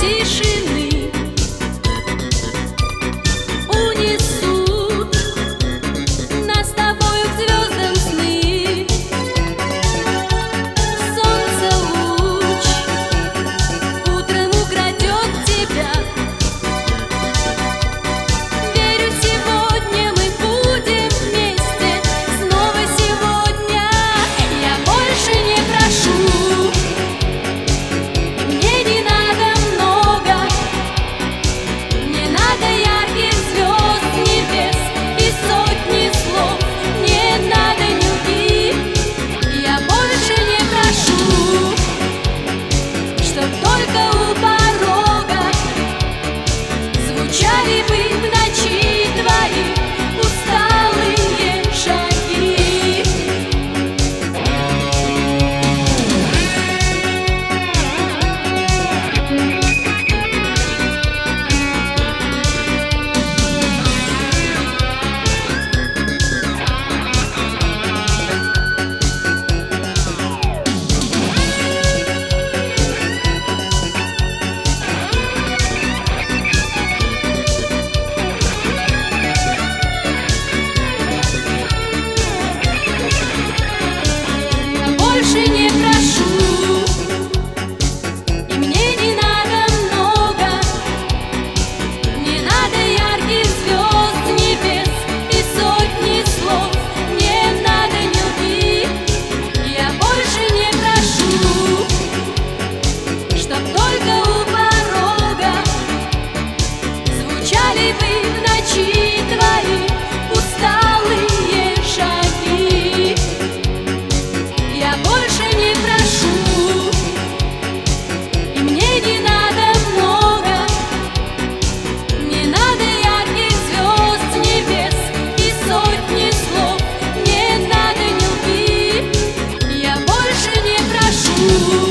тишины унесут нас с тобою к звездам сны. Солнце луч утром украдет тебя. Верю, сегодня мы будем вместе. Снова сегодня я больше не прошу. Мне не надо много, мне надо ярких звезд, небес и сотни слов. Мне надо любви, я больше не прошу, чтоб только у порога звучали бы в ночи твои усталые шаги. Я больше не прошу, и мне не надо много. Мне надо ярких звезд, небес и сотни слов. Мне надо любви, я больше не прошу, чтоб только у порога звучали бы в ночи твои усталые шаги. Я больше не прошу, и мне не надо много. Мне надо ярких звезд, небес и сотни слов. Мне надо любви, я больше не прошу.